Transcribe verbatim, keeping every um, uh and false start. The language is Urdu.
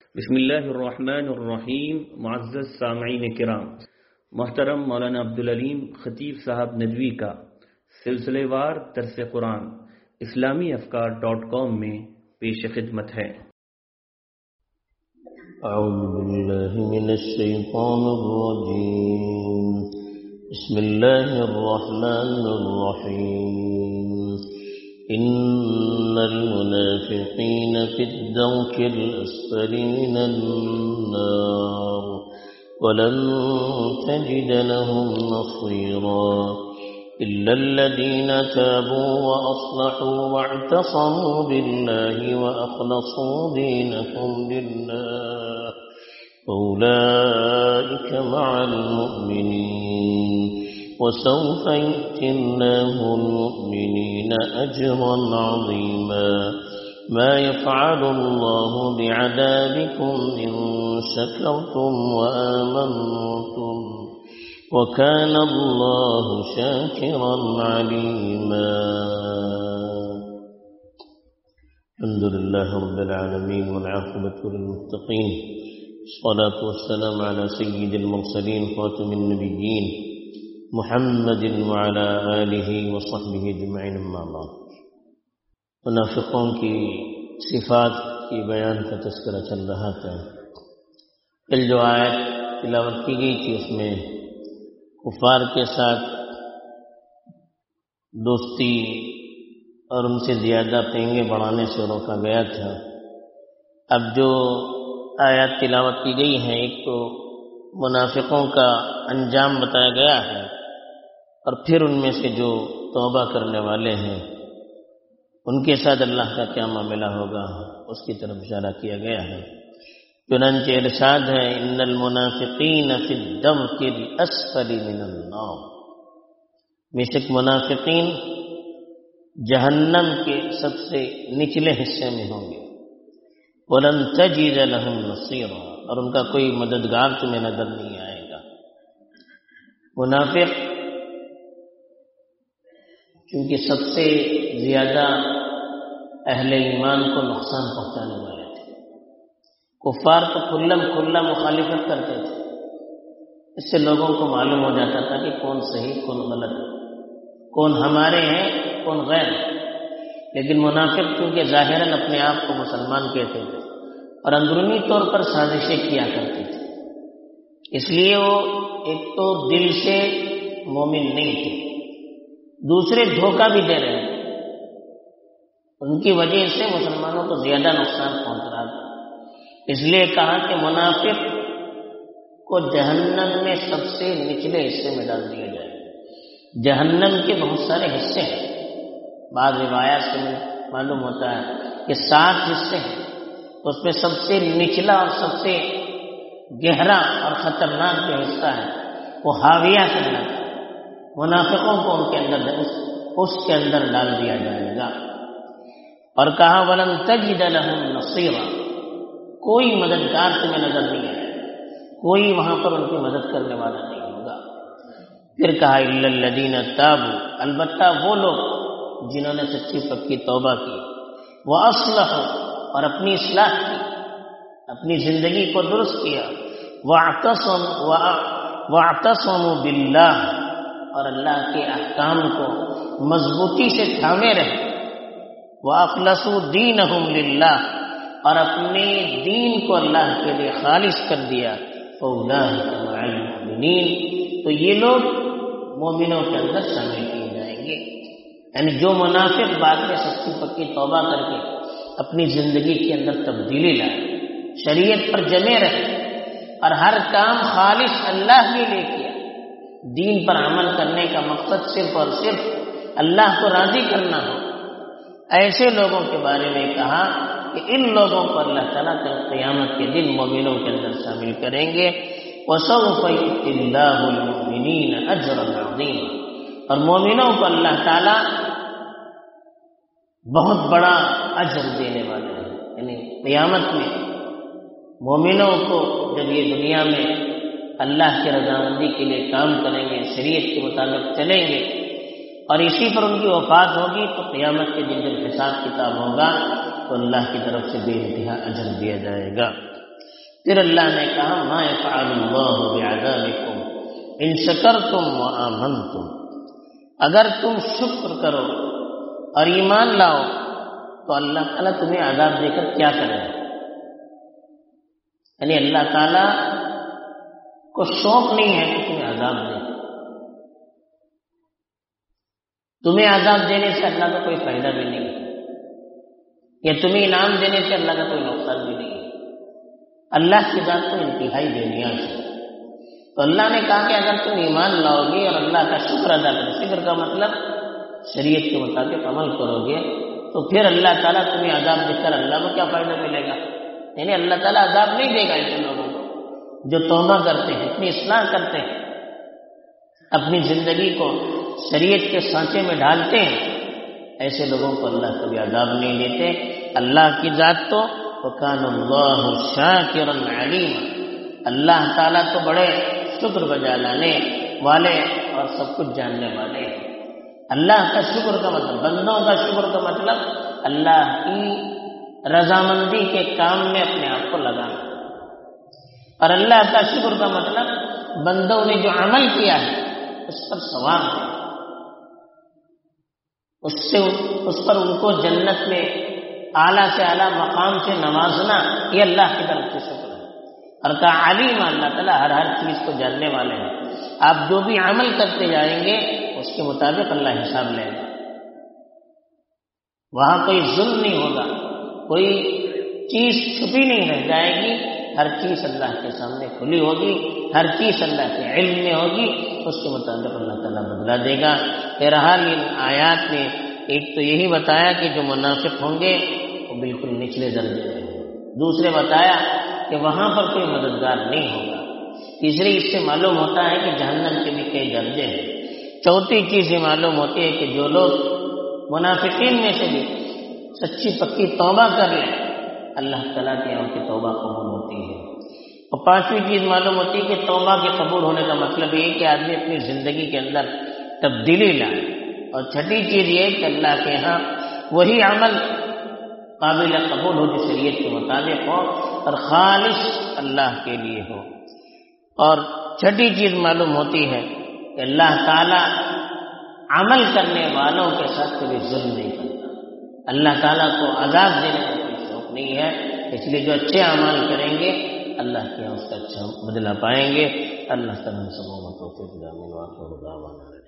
بسم اللہ الرحمن الرحیم. معزز سامعین کرام، محترم مولانا عبدالعلیم خطیب صاحب ندوی کا سلسلے وار درس قرآن اسلامی افکار ڈاٹ کام میں پیش خدمت ہے. اعوذ باللہ من الشیطان الرجیم. بسم اللہ الرحمن الرحیم. ان المنافقین فی الدرک الاسفل من النار ولن تجد لهم نصيرا إلا الذين تابوا وأصلحوا واعتصموا بالله وأخلصوا دينهم لله فأولئك مع المؤمنين وسوف يؤتي الله المؤمنين أجرا عظيما. ما يفعل الله بعذابكم إن شكرتم وآمنتم وكان الله شاكرا عليما. الحمد لله رب العالمين والعاقبة للمتقين، الصلاة والسلام على سيد المرسلين خاتم النبيين محمد وعلى آله وصحبه اجمعين. اما بعد، منافقوں کی صفات کی بیان کا تذکرہ چل رہا تھا. کل جو آیت تلاوت کی گئی تھی اس میں کفار کے ساتھ دوستی اور ان سے زیادہ پینگے بڑھانے سے روکا گیا تھا. اب جو آیات تلاوت کی گئی ہیں، ایک تو منافقوں کا انجام بتایا گیا ہے اور پھر ان میں سے جو توبہ کرنے والے ہیں ان کے ساتھ اللہ کا کیا معاملہ ہوگا اس کی طرف اشارہ کیا گیا ہے. چنانچہ ارشاد ہے ان المنافقین فی الدرک الاسفل من النار. بے شک منافقین جہنم کے سب سے نچلے حصے میں ہوں گے. ولن تجد لهم نصیرا، اور ان کا کوئی مددگار تمہیں نظر نہیں آئے گا. منافق کیونکہ سب سے زیادہ اہل ایمان کو نقصان پہنچانے والے تھے. کفار تو کھلم کھلا مخالفت کرتے تھے، اس سے لوگوں کو معلوم ہو جاتا تھا کہ کون صحیح کون غلط، کون ہمارے ہیں کون غیر. لیکن منافق کیونکہ ظاہراً اپنے آپ کو مسلمان کہتے تھے اور اندرونی طور پر سازشیں کیا کرتے تھے، اس لیے وہ ایک تو دل سے مومن نہیں تھے، دوسرے دھوکہ بھی دے رہے تھے. ان کی وجہ سے مسلمانوں کو زیادہ نقصان پہنچ رہا تھا. اس لیے کہا کہ منافق کو جہنم میں سب سے نچلے حصے میں ڈال دیا جائے. جہنم کے بہت سارے حصے ہیں، بعض روایات سے معلوم ہوتا ہے کہ سات حصے ہیں. اس میں سب سے نچلا اور سب سے گہرا اور خطرناک جو حصہ ہے وہ حاویہ کہلاتا ہے. منافقوں کو ان کے اندر اس کے اندر ڈال دیا جائے گا. اور کہا ولن تجد لهم نصیرا، کوئی مددگار تمہیں نظر نہیں آئے، کوئی وہاں پر ان کی مدد کرنے والا نہیں ہوگا. پھر کہا الا الذین تابوا، البتہ وہ لوگ جنہوں نے سچی پکی توبہ کی، واصلحوا، اور اپنی اصلاح کی، اپنی زندگی کو درست کیا، واعتصموا واعتصموا باللہ، اور اللہ کے احکام کو مضبوطی سے تھامے رہے، وَأَخْلَصُوا دِينَهُمْ لِلَّهِ، اور اپنے دین کو اللہ کے لیے خالص کر دیا. فَأُولَٰئِكَ مَعَ الْمُؤْمِنِينَ، تو یہ لوگ مومنوں کے اندر شامل کیے جائیں گے. یعنی جو منافق بعد میں سچی پکی توبہ کر کے اپنی زندگی کے اندر تبدیلی لائے، شریعت پر جمے رہے اور ہر کام خالص اللہ کے لیے کیا، دین پر عمل کرنے کا مقصد صرف اور صرف اللہ کو راضی کرنا ہو، ایسے لوگوں کے بارے میں کہا کہ ان لوگوں کو اللہ تعالیٰ قیامت کے دن مومنوں کے اندر شامل کریں گے. وَسَوْفَ يُؤْتِ اللَّهُ الْمُؤْمِنِينَ أَجْرًا عَظِيمًا، اور مومنوں کو اللہ تعالیٰ بہت بڑا اجر دینے والے ہیں. یعنی قیامت میں مومنوں کو جب یہ دنیا میں اللہ کی رضامندی کے لیے کام کریں گے، شریعت کے مطابق چلیں گے اور اسی پر ان کی وفات ہوگی، تو قیامت کے دن جب حساب کتاب ہوگا تو اللہ کی طرف سے بے انتہا اجر دیا جائے گا. پھر اللہ نے کہا ما یفعل اللہ بعذابکم ان شکرتم وآمنتم، اگر تم شکر کرو اور ایمان لاؤ تو اللہ تعالیٰ تمہیں عذاب دے کر کیا کرے گا؟ یعنی اللہ تعالیٰ کو شوق نہیں ہے کہ تمہیں عذاب دے، تمہیں عذاب دینے سے اللہ کا کوئی فائدہ بھی نہیں ہے، یا تمہیں انعام دینے سے اللہ کا کوئی نقصان بھی نہیں ہے۔ اللہ کی ذات تو انتہائی بے نیاز ہے۔ تو اللہ نے کہا کہ اگر تم ایمان لاؤ گے اور اللہ کا شکر ادا کرو، شکر کا مطلب شریعت کے مطابق عمل کرو گے، تو پھر اللہ تعالیٰ تمہیں عذاب دے کر اللہ کو کیا فائدہ ملے گا؟ یعنی اللہ تعالیٰ عذاب نہیں دے گا ایسے لوگوں کو جو توبہ کرتے ہیں، اپنی اصلاح کرتے ہیں، اپنی زندگی کو شریعت کے سانچے میں ڈالتے ہیں، ایسے لوگوں کو اللہ کبھی عذاب نہیں دیتے۔ اللہ کی ذات تو وَكَانَ اللَّهُ شَاكِرًا عَلِيمًا، اللہ تعالیٰ تو بڑے شکر بجا لانے والے اور سب کچھ جاننے والے ہیں۔ اللہ کا شکر کا مطلب، بندوں کا شکر کا مطلب اللہ کی رضامندی کے کام میں اپنے آپ کو لگانا، اور اللہ کا شکر کا مطلب بندوں نے جو عمل کیا ہے اس پر ثواب ہے، اس سے اس پر ان کو جنت میں اعلیٰ سے اعلیٰ مقام سے نوازنا، یہ اللہ کی طرف سے شکر ہے۔ اور کہا علیم، اللہ تعالیٰ ہر ہر چیز کو جاننے والے ہیں، آپ جو بھی عمل کرتے جائیں گے اس کے مطابق اللہ حساب لے گا، وہاں کوئی ظلم نہیں ہوگا، کوئی چیز چھپی نہیں رہ جائے گی، ہر چیز اللہ کے سامنے کھلی ہوگی، ہر چیز اللہ کے علم میں ہوگی، اس کے مطابق اللہ تعالیٰ بدلا دے گا۔ بہرحال ان آیات میں ایک تو یہی بتایا کہ جو منافق ہوں گے وہ بالکل نچلے درجے میں ہوں گے، دوسرے بتایا کہ وہاں پر کوئی مددگار نہیں ہوگا، تیسری اس سے معلوم ہوتا ہے کہ جہنم کے بھی کئی درجے ہیں، چوتھی چیز یہ معلوم ہوتی ہے کہ جو لوگ منافقین میں سے بھی سچی پکی توبہ کر لیں اللہ تعالیٰ کی ان کی توبہ قبول ہوتی ہے۔ اور پانچویں چیز معلوم ہوتی ہے کہ توبہ کے قبول ہونے کا مطلب یہ کہ آدمی اپنی زندگی کے اندر تبدیلی لائے، اور چھٹی چیز یہ کہ اللہ کے ہاں وہی عمل قابل قبول ہو جو شریعت کے مطابق ہو اور خالص اللہ کے لیے ہو۔ اور چھٹی چیز معلوم ہوتی ہے کہ اللہ تعالیٰ عمل کرنے والوں کے ساتھ کبھی ظلم نہیں کرتا، اللہ تعالیٰ کو عذاب دینے کا کوئی شوق نہیں ہے، اس لیے جو اچھے اعمال کریں گے اللہ کے یہاں اس کا اچھا بدلہ پائیں گے۔ اللہ تعالیٰ ہم سب کو توفیق عطا فرمائے۔